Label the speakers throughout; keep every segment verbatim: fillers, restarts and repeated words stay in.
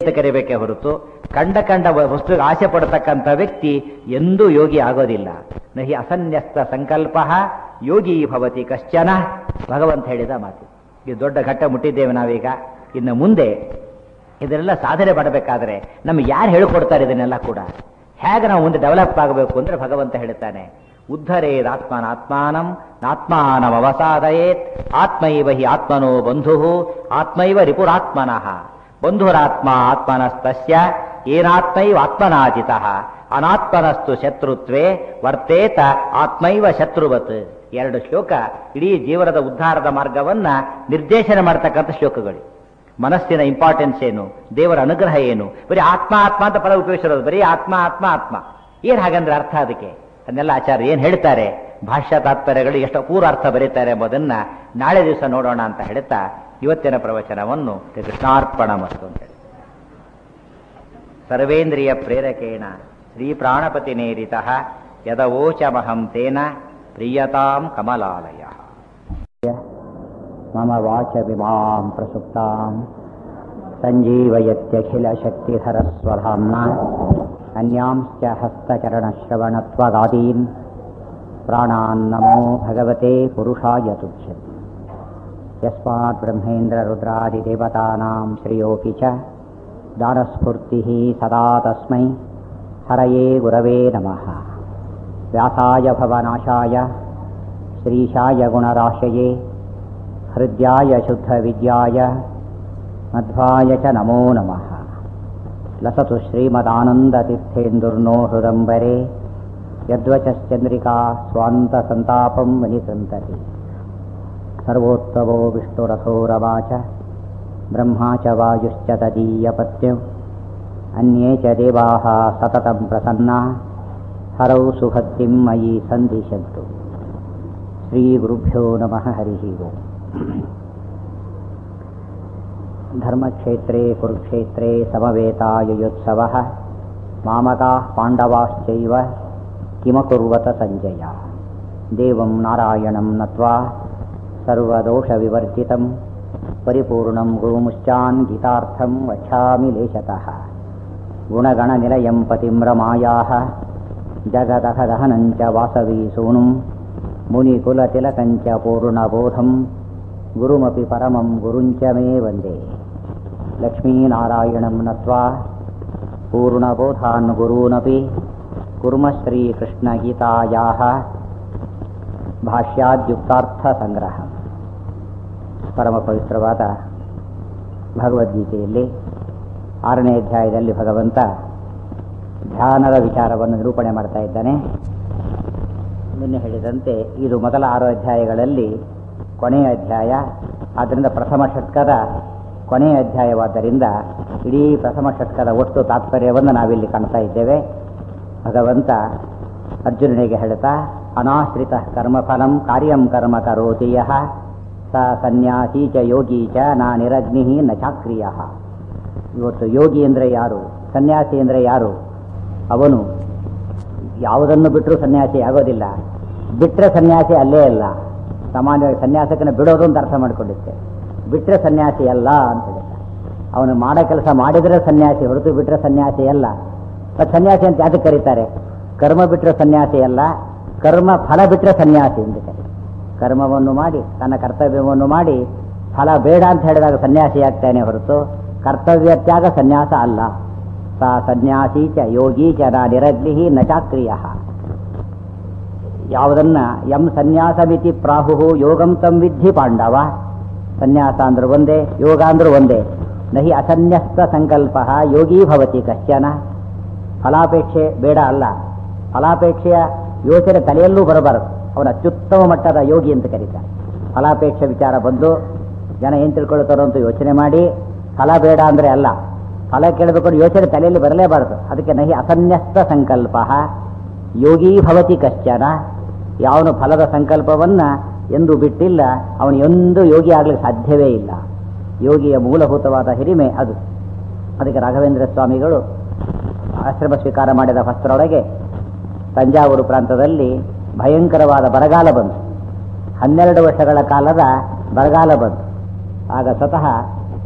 Speaker 1: ಅಂತ ಕರಿಬೇಕೇ ಹೊರತು ಕಂಡ ಕಂಡ ವಸ್ತುಗೆ ಆಸೆ ಪಡತಕ್ಕಂಥ ವ್ಯಕ್ತಿ ಎಂದೂ ಯೋಗಿ ಆಗೋದಿಲ್ಲ. ನಹಿ ಅಸನ್ಯಸ್ತ ಸಂಕಲ್ಪ ಯೋಗಿ ಭವತಿ ಕಶ್ಚನ, ಭಗವಂತ ಹೇಳಿದ ಮಾತು. ಇದು ದೊಡ್ಡ ಘಟ್ಟ ಮುಟ್ಟಿದ್ದೇವೆ ನಾವೀಗ. ಇನ್ನು ಮುಂದೆ ಇದನ್ನೆಲ್ಲ ಸಾಧನೆ ಮಾಡಬೇಕಾದ್ರೆ ನಮ್ಗೆ ಯಾರು ಹೇಳಿಕೊಡ್ತಾರೆ ಇದನ್ನೆಲ್ಲ ಕೂಡ? ಹೇಗೆ ನಾವು ಮುಂದೆ ಡೆವಲಪ್ ಆಗಬೇಕು ಅಂದ್ರೆ ಭಗವಂತ ಹೇಳ್ತಾನೆ, ಉದ್ಧರೇದ್ ಆತ್ಮನಾತ್ಮಾನಂ ನಾತ್ಮಾನಂ ಅವಸಾದಯೇತ್ ಆತ್ಮೈವ ಹಿ ಆತ್ಮನೋ ಬಂಧು ಆತ್ಮೈವ ರಿಪುರಾತ್ಮನಃ ಬಂಧುರಾತ್ಮ ಆತ್ಮನಸ್ತಸ್ಯ ಏನಾತ್ಮೈವ ಆತ್ಮನಾಜಿತಃ ಅನಾತ್ಮನಸ್ತು ಶತ್ರುತ್ವೇ ವರ್ತೇತ ಆತ್ಮೈವ ಶತ್ರುವತ್. ಎರಡು ಶ್ಲೋಕ ಇಡೀ ಜೀವನದ ಉದ್ಧಾರದ ಮಾರ್ಗವನ್ನ ನಿರ್ದೇಶನ ಮಾಡತಕ್ಕಂಥ ಶ್ಲೋಕಗಳು. ಮನಸ್ಸಿನ ಇಂಪಾರ್ಟೆನ್ಸ್ ಏನು, ದೇವರ ಅನುಗ್ರಹ ಏನು, ಬರೀ ಆತ್ಮ ಆತ್ಮ ಅಂತ ಪದ ಉಪಯೋಗಿಸಿರೋದು, ಬರೀ ಆತ್ಮ ಆತ್ಮ ಆತ್ಮ ಏನ್ ಹಾಗಂದ್ರೆ ಅರ್ಥ ಅದಕ್ಕೆ ಅದನ್ನೆಲ್ಲ ಆಚಾರ್ಯ ಏನ್ ಹೇಳ್ತಾರೆ, ಭಾಷ್ಯ ತಾತ್ಪರ್ಯಗಳು ಎಷ್ಟು ಅಪೂರ್ವ ಅರ್ಥ ಬರೀತಾರೆ ಎಂಬುದನ್ನ ನಾಳೆ ದಿವಸ ನೋಡೋಣ ಅಂತ ಹೇಳ್ತಾ ಇವತ್ತಿನ ಪ್ರವಚನವನ್ನು ಕೃಷ್ಣಾರ್ಪಣ ಮಸ್ತು ಅಂತ ಹೇಳಿ. ಸರ್ವೇಂದ್ರಿಯ ಪ್ರೇರಕೇಣ ಶ್ರೀ ಪ್ರಾಣಪತಿ ನೇರಿತ ಯದವೋಚಮಹಂ ತೇನ ಪ್ರಿಯತಾಂ ಕಮಲಾಲಯ. ಮಮ ವಾಚ ವಿಮಾಂ ಪ್ರಸುಪ್ತಾಂ ಸಂಜೀವಯತ್ಯಖಿಲ ಶಕ್ತಿಧರಸ್ವಧಾಮ್ನ ಅನ್ಯಾಂಶ್ಚ ಹಸ್ತಚರಣಶ್ರವಣತ್ವಗಾದೀನ್ ಪ್ರಾಣಾನ್ ನಮೋ ಭಗವತೆ ಪುರುಷಾಯ ತುಭ್ಯಂ. ಯಸ್ಮಾತ್ ಬ್ರಹ್ಮೇಂದ್ರ ರುದ್ರಾದಿದೇವತಾನಾಂ ಶ್ರೇಯೋಪಿ ಚ ದಾನಸ್ಫೂರ್ತಿಃ ಸದಾ ತಸ್ಮೈ ಹರಯೇ ಗುರವೇ ನಮಃ. ವ್ಯಾಸಾಯ ಭವನಾಶಾಯ ಶ್ರೀಶಾಯ ಗುಣರಾಶಯೇ ಹೃದ್ಯಾಯ ಶುದ್ಧವಿದ್ಯಾಯ ಮಧ್ವಾಯ ಚ ನಮೋ ನಮಃ. ಲಸತು ಶ್ರೀಮದಾನಂದತೀರ್ಥೇಂದುರ್ನೋ ಹೃದಂಬರೆ ಯದ್ವಚಶ್ಚಂದ್ರಿಕಾ ಸ್ವಾಂತಸಂತಾಪಂ ವನಿಸಂತತಿ. ಸರ್ವೋತ್ತಮೋ ವಿಷ್ಣುರಥೋ ರಮಾ ಚ ಬ್ರಹ್ಮಾ ಚ ವಾಯುಶ್ಚ ತದೀಯಪತ್ಯಂ ಅನ್ಯೇ ಚ ದೇವಾಃ ಸತತಂ ಪ್ರಸನ್ನಾ ಹರೌ ಸುಭಕ್ತಿಂ ಮಯಿ ಸಂದಿಶಂತು. ಶ್ರೀಗುರುಭ್ಯೋ ನಮಃ. ಹರಿಃ ಓಂ. ಧರ್ಮಕ್ಷೇತ್ರೇ ಕುರುಕ್ಷೇತ್ರೇ ಸಮವೇತಾಯುಯೋತ್ಸವಃ ಮಾಮಕಾಃ ಪಾಂಡವಾಶ್ಚೈವ ಕಿಮಕುರ್ವತ ಸಂಜಯ. ದೇವಂ ನಾರಾಯಣಂ ನತ್ವಾ ಸರ್ವದೋಷವಿವರ್ಜಿತಂ ಪರಿಪೂರ್ಣಂ ಗುರುಮುಶ್ಚಾನ್ ಗೀತಾರ್ಥಂ ವಚಾಮಿ ಲೇಶತಃ. ಗುಣಗಣನಿಲಯಂ ಪತಿಂ ರಮಾಯಾಃ ಜಗದಃ ದಹನಂಚ ವಾಸವೀ ಸೂನುಂ ಮುನಿಕುಲತಿಲಕಂಚ ಪೂರ್ಣಬೋಧಂ ಗುರುಮಪಿ ಪರಮಂ ಗುರುಂಚ ಮೇ ವಂದೇ. ಲಕ್ಷ್ಮೀನಾರಾಯಣಂ ನತ್ವಾ ಪೂರ್ಣಬೋಧಾನ್ ಗುರೂನಪಿ ಕುರ್ಮ ಶ್ರೀಕೃಷ್ಣಗೀತಾಯಾಃ ಭಾಷ್ಯಾದ್ಯುಕ್ತಾರ್ಥ ಸಂಗ್ರಹ. ಪರಮ ಪವಿತ್ರವಾದ ಭಗವದ್ಗೀತೆಯಲ್ಲಿ ಆರನೇ ಅಧ್ಯಾಯದಲ್ಲಿ ಭಗವಂತ ಧ್ಯಾನದ ವಿಚಾರವನ್ನು ನಿರೂಪಣೆ ಮಾಡ್ತಾ ಇದ್ದಾನೆ. ನಿನ್ನೆ ಹೇಳಿದಂತೆ ಇದು ಮೊದಲ ಆರು ಅಧ್ಯಾಯಗಳಲ್ಲಿ ಕೊನೆಯ ಅಧ್ಯಾಯ. ಆದ್ದರಿಂದ ಪ್ರಥಮ ಷಟ್ಕದ ಕೊನೆಯ ಅಧ್ಯಾಯವಾದ್ದರಿಂದ ಇಡೀ ಪ್ರಥಮ ಷಟ್ಕದ ಒಟ್ಟು ತಾತ್ಪರ್ಯವನ್ನು ನಾವಿಲ್ಲಿ ಕಾಣ್ತಾ ಇದ್ದೇವೆ. ಭಗವಂತ ಅರ್ಜುನನಿಗೆ ಹೇಳ್ತಾ, ಅನಾಶ್ರಿತ ಕರ್ಮಫಲಂ ಕಾರ್ಯಂ ಕರ್ಮ ಕರೋತಿ ಯಃ ಸ ಸನ್ಯಾಸಿ ಚ ಯೋಗಿ ಚ ನಾ ನಿರಗ್ನಿ ನ ಚಾಕ್ರಿಯ. ಇವತ್ತು ಯೋಗಿ ಅಂದರೆ ಯಾರು, ಸನ್ಯಾಸಿ ಅಂದರೆ ಯಾರು? ಅವನು ಯಾವುದನ್ನು ಬಿಟ್ಟರೂ ಸನ್ಯಾಸಿ ಆಗೋದಿಲ್ಲ. ಬಿಟ್ಟರೆ ಸನ್ಯಾಸಿ ಅಲ್ಲೇ ಅಲ್ಲ. ಸಾಮಾನ್ಯವಾಗಿ ಸನ್ಯಾಸಕನ ಬಿಡೋದು ಅಂತ ಅರ್ಥ ಮಾಡಿಕೊಂಡಿದ್ದೆ. ಬಿಟ್ಟರೆ ಸನ್ಯಾಸಿ ಅಲ್ಲ ಅಂತ ಹೇಳಿದ್ದ. ಅವನು ಮಾಡೋ ಕೆಲಸ ಮಾಡಿದರೆ ಸನ್ಯಾಸಿ, ಹೊರತು ಬಿಟ್ಟರೆ ಸನ್ಯಾಸಿ ಅಲ್ಲ. ಮತ್ತು ಸನ್ಯಾಸಿ ಅಂತ ಯಾಕೆ ಕರೀತಾರೆ? ಕರ್ಮ ಬಿಟ್ಟರೆ ಸನ್ಯಾಸಿ ಅಲ್ಲ, ಕರ್ಮ ಫಲ ಬಿಟ್ಟರೆ ಸನ್ಯಾಸಿ ಅಂತ ಕರೀತಾರೆ. ಕರ್ಮವನ್ನು ಮಾಡಿ ತನ್ನ ಕರ್ತವ್ಯವನ್ನು ಮಾಡಿ ಫಲ ಬೇಡ ಅಂತ ಹೇಳಿದಾಗ ಸನ್ಯಾಸಿ ಆಗ್ತಾನೆ, ಹೊರತು ಕರ್ತವ್ಯ ತ್ಯಾಗ ಸನ್ಯಾಸ ಅಲ್ಲ. ಸ ಸನ್ಯಾಸಿ ಚ ಯೋಗಿ ಚ ನ ನಿರಗ್ನಿ ನ ಚಾಕ್ರಿಯ. ಯಾವುದನ್ನ ಯಂ ಸನ್ಯಾಸಮಿತಿ ಪ್ರಾಹು ಯೋಗಂ ತಂ ವಿದ್ಧಿ ಪಾಂಡವ. ಸನ್ಯಾಸ ಅಂದ್ರೆ ಒಂದೇ, ಯೋಗ ಅಂದ್ರೆ ಒಂದೇ. ನಹಿ ಅಸನ್ಯಸ್ತ ಸಂಕಲ್ಪ ಯೋಗಿ ಭವತಿ ಕಶ್ಚನ. ಫಲಾಪೇಕ್ಷೆ ಬೇಡ ಅಲ್ಲ, ಫಲಾಪೇಕ್ಷೆಯ ಯೋಚನೆ ತಲೆಯಲ್ಲೂ ಬರಬಾರದು. ಅವನ ಅತ್ಯುತ್ತಮ ಮಟ್ಟದ ಯೋಗಿ ಅಂತ ಕರೀತಾರೆ. ಫಲಾಪೇಕ್ಷೆ ವಿಚಾರ ಬಂದು ಜನ ಏನು ತಿಳ್ಕೊಳ್ತಾರೋ ಅಂತ ಯೋಚನೆ ಮಾಡಿ, ಫಲ ಬೇಡ ಅಂದರೆ ಅಲ್ಲ, ಫಲ ಕೇಳಬೇಕು ಯೋಚನೆ ತಲೆಯಲ್ಲಿ ಬರಲೇಬಾರದು. ಅದಕ್ಕೆ ನಹಿ ಅಸನ್ಯಸ್ತ ಸಂಕಲ್ಪ ಯೋಗಿ ಭವತಿ ಕಶ್ಚನ. ಯಾವನು ಫಲದ ಸಂಕಲ್ಪವನ್ನ ಎಂದು ಬಿಟ್ಟಿಲ್ಲ ಅವನು ಎಂದೂ ಯೋಗಿ ಆಗ್ಲಿಕ್ಕೆ ಸಾಧ್ಯವೇ ಇಲ್ಲ. ಯೋಗಿಯ ಮೂಲಭೂತವಾದ ಹಿರಿಮೆ ಅದು. ಅದಕ್ಕೆ ರಾಘವೇಂದ್ರ ಸ್ವಾಮಿಗಳು ಆಶ್ರಮ ಸ್ವೀಕಾರ ಮಾಡಿದ ಹೊಸ್ತರೊಳಗೆ ತಂಜಾವೂರು ಪ್ರಾಂತದಲ್ಲಿ ಭಯಂಕರವಾದ ಬರಗಾಲ ಬಂತು. ಹನ್ನೆರಡು ವರ್ಷಗಳ ಕಾಲದ ಬರಗಾಲ ಬಂತು. ಆಗ ಸ್ವತಃ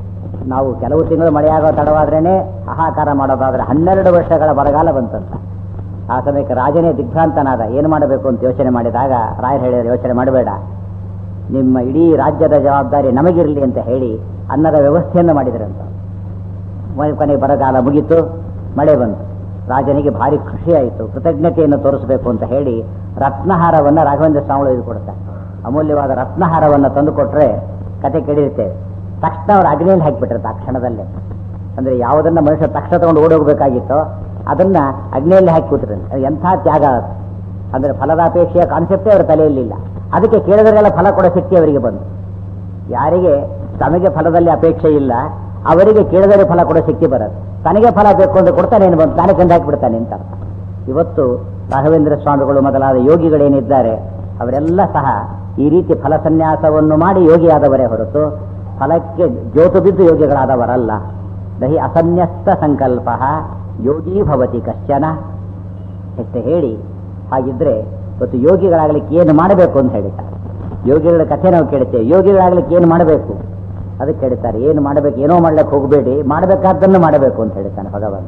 Speaker 1: ನಾವು ಕೆಲವು ತಿಂಗಳು ಮಳೆಯಾಗೋ ತಡವಾದ್ರೇ ಹಾಹಾಕಾರ ಮಾಡೋದಾದ್ರೆ ಹನ್ನೆರಡು ವರ್ಷಗಳ ಬರಗಾಲ ಬಂತಂತ. ಆ ಸಮಯಕ್ಕೆ ರಾಜನೇ ದಿಗ್ಭ್ರಾಂತನಾದ. ಏನು ಮಾಡಬೇಕು ಅಂತ ಯೋಚನೆ ಮಾಡಿದಾಗ ರಾಯರು ಹೇಳಿದರೆ, ಯೋಚನೆ ಮಾಡಬೇಡ, ನಿಮ್ಮ ಇಡೀ ರಾಜ್ಯದ ಜವಾಬ್ದಾರಿ ನಮಗಿರಲಿ ಅಂತ ಹೇಳಿ ಅನ್ನದ ವ್ಯವಸ್ಥೆಯನ್ನು ಮಾಡಿದ್ರಂತ. ಕೊನೆಗೆ ಬರಗಾಲ ಮುಗೀತು, ಮಳೆ ಬಂತು. ರಾಜನಿಗೆ ಭಾರಿ ಖುಷಿಯಾಯಿತು. ಕೃತಜ್ಞತೆಯನ್ನು ತೋರಿಸಬೇಕು ಅಂತ ಹೇಳಿ ರತ್ನಹಾರವನ್ನು ರಾಘವೇಂದ್ರ ಸ್ವಾಮಿಗಳು ಇದು ಕೊಡ್ತಾರೆ. ಅಮೂಲ್ಯವಾದ ರತ್ನಹಾರವನ್ನು ತಂದು ಕೊಟ್ಟರೆ ಕತೆ ಕೆಡಿಯುತ್ತೇವೆ. ತಕ್ಷಣ ಅವರು ಅಗ್ನಿಯಲ್ಲಿ ಹಾಕಿಬಿಟ್ಟಿರ್ತಾರೆ ಆ ಕ್ಷಣದಲ್ಲೇ. ಅಂದರೆ ಯಾವುದನ್ನು ಮನುಷ್ಯ ತಕ್ಷಣ ತಗೊಂಡು ಓಡೋಗಬೇಕಾಗಿತ್ತೋ ಅದನ್ನು ಅಗ್ನಿಯಲ್ಲಿ ಹಾಕಿ ಕೂತಿರಂತೆ. ಎಂಥ ತ್ಯಾಗ! ಅಂದರೆ ಫಲದಾಪೇಕ್ಷೆಯ ಕಾನ್ಸೆಪ್ಟೇ ಅವರ ತಲೆಯಲ್ಲಿಲ್ಲ. ಅದಕ್ಕೆ ಕೇಳಿದವರೆಲ್ಲ ಫಲ ಕೊಡೋ ಶಕ್ತಿ ಅವರಿಗೆ ಬಂತು. ಯಾರಿಗೆ ತಮಗೆ ಫಲದಲ್ಲಿ ಅಪೇಕ್ಷೆ ಇಲ್ಲ ಅವರಿಗೆ ಕೇಳಿದರೆ ಫಲ ಕೊಡೋ ಶಕ್ತಿ ಬರೋದು. ತನಗೆ ಫಲ ಬೇಕು ಅಂತ ಕೊಡ್ತಾನೆ ಏನು ಬಂತು, ತಾನೇ ಕಂಡು ಹಾಕಿಬಿಡ್ತಾನೆ ಅಂತ ಅರ್ಥ. ಇವತ್ತು ರಾಘವೇಂದ್ರ ಸ್ವಾಮಿಗಳು ಮೊದಲಾದ ಯೋಗಿಗಳೇನಿದ್ದಾರೆ ಅವರೆಲ್ಲ ಸಹ ಈ ರೀತಿ ಫಲ ಸನ್ಯಾಸವನ್ನು ಮಾಡಿ ಯೋಗಿಯಾದವರೇ ಹೊರತು ಫಲಕ್ಕೆ ಜೋತು ಬಿದ್ದು ಯೋಗಿಗಳಾದವರಲ್ಲ. ದಹಿ ಅಸನ್ಯಸ್ತ ಸಂಕಲ್ಪ ಯೋಗಿ ಭವತಿ ಕಶ್ಚನ ಎಷ್ಟು ಹೇಳಿ. ಹಾಗಿದ್ರೆ ಇವತ್ತು ಯೋಗಿಗಳಾಗಲಿಕ್ಕೆ ಏನು ಮಾಡಬೇಕು ಅಂತ ಹೇಳಿದ್ದಾರೆ. ಯೋಗಿಗಳ ಕಥೆ ನಾವು ಕೇಳುತ್ತೇವೆ. ಯೋಗಿಗಳಾಗಲಿಕ್ಕೆ ಏನು ಮಾಡಬೇಕು ಅದಕ್ಕೆ ಹೇಳ್ತಾರೆ, ಏನು ಮಾಡಬೇಕು, ಏನೋ ಮಾಡ್ಲಿಕ್ಕೆ ಹೋಗಬೇಡಿ, ಮಾಡಬೇಕಾದ್ದನ್ನು ಮಾಡಬೇಕು ಅಂತ ಹೇಳ್ತಾನೆ ಭಗವಂತ.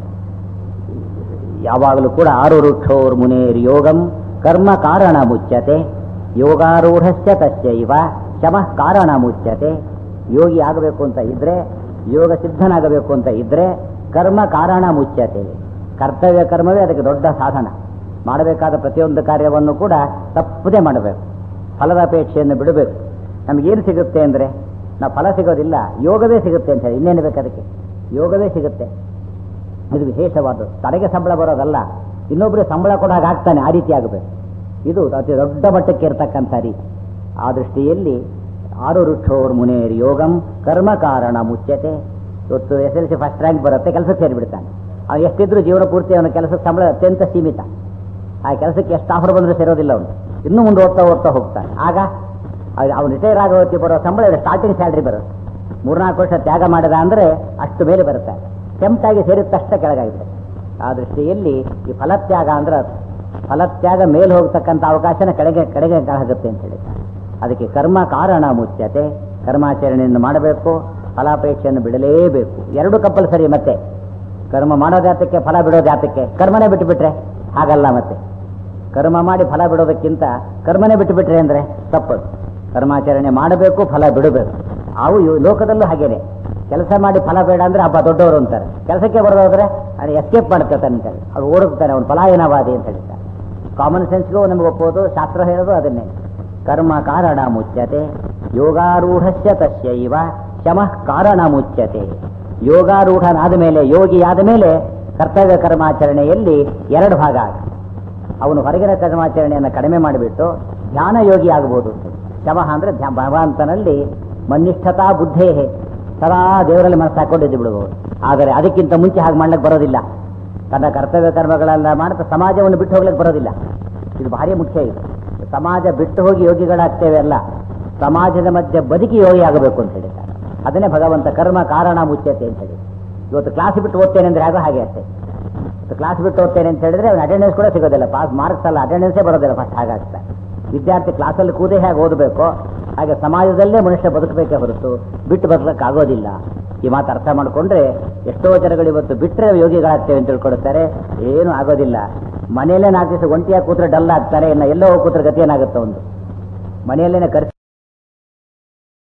Speaker 1: ಯಾವಾಗಲೂ ಕೂಡ ಆರು ವೃಕ್ಷೋರ್ ಮುನೇರ್ ಯೋಗಂ ಕರ್ಮ ಕಾರಣ ಮುಚ್ಯತೆ ಯೋಗಾರೂಢಶ್ಚ ತಸ್ಯೈವ ಶಮಃ ಕಾರಣ ಮುಚ್ಯತೆ. ಯೋಗಿ ಆಗಬೇಕು ಅಂತ ಇದ್ರೆ, ಯೋಗ ಸಿದ್ಧನಾಗಬೇಕು ಅಂತ ಇದ್ರೆ ಕರ್ಮ ಕಾರಣ ಮುಚ್ಯತೆ. ಕರ್ತವ್ಯ ಕರ್ಮವೇ ಅದಕ್ಕೆ ದೊಡ್ಡ ಸಾಧನ. ಮಾಡಬೇಕಾದ ಪ್ರತಿಯೊಂದು ಕಾರ್ಯವನ್ನು ಕೂಡ ತಪ್ಪದೇ ಮಾಡಬೇಕು. ಫಲದ ಅಪೇಕ್ಷೆಯನ್ನು ಬಿಡಬೇಕು. ನಮಗೇನು ಸಿಗುತ್ತೆ ಅಂದರೆ, ನಾವು ಫಲ ಸಿಗೋದಿಲ್ಲ, ಯೋಗವೇ ಸಿಗುತ್ತೆ ಅಂತ ಹೇಳಿ. ಇನ್ನೇನು ಬೇಕು ಅದಕ್ಕೆ? ಯೋಗವೇ ಸಿಗುತ್ತೆ. ಇದು ವಿಶೇಷವಾದದ್ದು. ತನಗೆ ಸಂಬಳ ಬರೋದಲ್ಲ, ಇನ್ನೊಬ್ಬರಿಗೆ ಸಂಬಳ ಕೊಡೋಕೆ ಆಗ್ತಾನೆ, ಆ ರೀತಿ ಆಗಬೇಕು. ಇದು ಅತಿ ದೊಡ್ಡ ಮಟ್ಟಕ್ಕೆ ಇರತಕ್ಕಂಥ ರೀತಿ. ಆ ದೃಷ್ಟಿಯಲ್ಲಿ ಆರು ವೃಕ್ಷೋರ್ ಮುನೇರ್ ಯೋಗಂ ಕರ್ಮ ಕಾರಣ ಮುಚ್ಯತೆ. ಇವತ್ತು S L C first rank ಬರುತ್ತೆ, ಕೆಲಸಕ್ಕೆ ಸೇರಿಬಿಡ್ತಾನೆ. ಅವ್ನು ಎಷ್ಟಿದ್ರು ಜೀವನ ಪೂರ್ತಿ ಅವನ ಕೆಲಸಕ್ಕೆ ಸಂಬಳ ಅತ್ಯಂತ ಸೀಮಿತ. ಆ ಕೆಲಸಕ್ಕೆ ಎಷ್ಟು ಆಫರ್ ಬಂದರೂ ಸೇರೋದಿಲ್ಲ ಅವನು. ಇನ್ನೂ ಮುಂದೆ ಓದ್ತಾ ಓದ್ತಾ ಹೋಗ್ತಾನೆ. ಆಗ ಅವ್ನು ರಿಟೈರ್ ಆಗೋ ಹೊತ್ತಿಗೆ ಬರೋ ಸಂಬಳ ಸ್ಟಾರ್ಟಿಂಗ್ ಸ್ಯಾಲ್ರಿ ಬರುತ್ತೆ. ಮೂರ್ನಾಲ್ಕು ವರ್ಷ ತ್ಯಾಗ ಮಾಡಿದ ಅಂದರೆ ಅಷ್ಟು ಮೇಲೆ ಬರುತ್ತೆ. ಕೆಂಪಾಗಿ ಸೇರಿದ ತಕ್ಷಣ ಕೆಳಗಾಗಿದೆ. ಆ ದೃಷ್ಟಿಯಲ್ಲಿ ಈ ಫಲತ್ಯಾಗ ಅಂದ್ರೆ ಫಲತ್ಯಾಗ ಮೇಲೆ ಹೋಗ್ತಕ್ಕಂಥ ಅವಕಾಶನ ಕಡೆಗೆ ಕಡೆಗೆ ಆಗುತ್ತೆ ಅಂತ ಹೇಳ್ತಾರೆ. ಅದಕ್ಕೆ ಕರ್ಮ ಕಾರಣ ಮುಚ್ಯತೆ. ಕರ್ಮಾಚರಣೆಯನ್ನು ಮಾಡಬೇಕು, ಫಲಾಪೇಕ್ಷೆಯನ್ನು ಬಿಡಲೇಬೇಕು. ಎರಡು ಕಂಪಲ್ಸರಿ. ಮತ್ತೆ ಕರ್ಮ ಮಾಡೋ ಜಾತಕ್ಕೆ ಫಲ ಬಿಡೋ ಜಾತಕ್ಕೆ ಕರ್ಮನೇ ಬಿಟ್ಟು ಬಿಟ್ರೆ ಹಾಗಲ್ಲ. ಮತ್ತೆ ಕರ್ಮ ಮಾಡಿ ಫಲ ಬಿಡೋದಕ್ಕಿಂತ ಕರ್ಮನೇ ಬಿಟ್ಟು ಬಿಟ್ರೆ ಅಂದರೆ ತಪ್ಪದು. ಕರ್ಮಾಚರಣೆ ಮಾಡಬೇಕು, ಫಲ ಬಿಡಬೇಕು. ಅವು ಲೋಕದಲ್ಲೂ ಹಾಗೇನೆ. ಕೆಲಸ ಮಾಡಿ ಫಲ ಬೇಡ ಅಂದರೆ ಹಬ್ಬ ದೊಡ್ಡವರು ಅಂತಾರೆ. ಕೆಲಸಕ್ಕೆ ಬರೋದಾದ್ರೆ ಅದು ಎಸ್ಕೇಪ್ ಮಾಡ್ತಾನೆ ಅಂತೇಳಿ ಅವ್ರು ಓಡುತ್ತಾನೆ, ಅವನು ಪಲಾಯನವಾದಿ ಅಂತ ಹೇಳ್ತಾರೆ. ಕಾಮನ್ ಸೆನ್ಸ್ಗೂ ನಮಗೆ ಒಪ್ಪೋದು, ಶಾಸ್ತ್ರ ಹೇಳೋದು ಅದನ್ನೇ. ಕರ್ಮ ಕಾರಣ ಮುಚ್ಯತೆ ಯೋಗಾರೂಢಸ್ಯ ತಸ್ಯೈವ ಶಮಃ ಕಾರಣ ಮುಚ್ಯತೆ. ಯೋಗಾರೂಢನಾದ ಮೇಲೆ, ಯೋಗಿಯಾದ ಮೇಲೆ ಕರ್ತವ್ಯ ಕರ್ಮಾಚರಣೆಯಲ್ಲಿ ಎರಡು ಭಾಗ. ಅವನು ಹೊರಗಿನ ಕರ್ಮಾಚರಣೆಯನ್ನು ಕಡಿಮೆ ಮಾಡಿಬಿಟ್ಟು ಧ್ಯಾನ ಯೋಗಿ ಆಗಬಹುದು. ಶಮಃ ಅಂದರೆ ಭಗವಂತನಲ್ಲಿ ಮನ್ನಿಷ್ಠತಾ ಬುದ್ಧೇ, ಸದಾ ದೇವರಲ್ಲಿ ಮನಸ್ಸು ಹಾಕೊಂಡಿದ್ದು ಬಿಡಬಹುದು. ಆದರೆ ಅದಕ್ಕಿಂತ ಮುಂಚೆ ಹಾಗೆ ಮಾಡ್ಲಿಕ್ಕೆ ಬರೋದಿಲ್ಲ. ತನ್ನ ಕರ್ತವ್ಯ ಕರ್ಮಗಳೆಲ್ಲ ಮಾಡ್ತಾ ಸಮಾಜವನ್ನು ಬಿಟ್ಟು ಹೋಗ್ಲಿಕ್ಕೆ ಬರೋದಿಲ್ಲ. ಇದು ಭಾರಿ ಮುಖ್ಯ. ಇದು ಸಮಾಜ ಬಿಟ್ಟು ಹೋಗಿ ಯೋಗಿಗಳಾಗ್ತೇವೆ ಅಲ್ಲ, ಸಮಾಜದ ಮಧ್ಯೆ ಬದುಕಿ ಯೋಗಿ ಆಗಬೇಕು ಅಂತ ಹೇಳಿದ್ದಾರೆ. ಅದನ್ನೇ ಭಗವಂತ ಕರ್ಮ ಕಾರಣ ಮುಚ್ಯತೆ ಅಂತ ಹೇಳಿ. ಇವತ್ತು ಕ್ಲಾಸ್ ಬಿಟ್ಟು ಓದ್ತೇನೆ ಅಂದರೆ ಆಗೋ ಹಾಗೆ ಅಷ್ಟೇ. ಕ್ಲಾಸ್ ಬಿಟ್ಟು ಓದ್ತೇನೆ ಅಂತ ಹೇಳಿದ್ರೆ ಅವನು ಅಟೆಂಡೆನ್ಸ್ ಕೂಡ ಸಿಗೋದಿಲ್ಲ. ಪಾಸ್ ಮಾರ್ಕ್ಸ್ ಅಲ್ಲ, ಅಟೆಂಡೆನ್ಸೇ ಬರೋದಿಲ್ಲ ಫಸ್ಟ್. ಹಾಗಾಗ್ತದೆ. ವಿದ್ಯಾರ್ಥಿ ಕ್ಲಾಸಲ್ಲಿ ಕೂದೇ ಹೇಗೆ ಓದಬೇಕು ಹಾಗೆ ಸಮಾಜದಲ್ಲೇ ಮನುಷ್ಯ ಬದುಕಬೇಕೇ ಹೊರತು ಬಿಟ್ಟು ಬದುಕಕ್ಕೆ ಆಗೋದಿಲ್ಲ. ಈ ಮಾತು ಅರ್ಥ ಮಾಡಿಕೊಂಡ್ರೆ ಎಷ್ಟೋ ಜನಗಳು ಇವತ್ತು ಬಿಟ್ಟರೆ ಯೋಗಿಗಳಾಗ್ತೇವೆ ಅಂತ ತಿಳ್ಕೊಳ್ತಾರೆ. ಏನೂ ಆಗೋದಿಲ್ಲ. ಮನೆಯಲ್ಲೇ ನಾಲ್ಕು ದಿವಸ ಒಂಟಿಯಾಗಿ ಕೂತ್ರೆ ಡಲ್ ಆಗ್ತಾರೆ. ಇನ್ನು ಎಲ್ಲೋ ಹೋಗಿ ಕೂತ್ರೆ ಗತಿ ಏನಾಗುತ್ತೆ? ಒಂದು ಮನೆಯಲ್ಲೇನೆ ಖರ್ಚು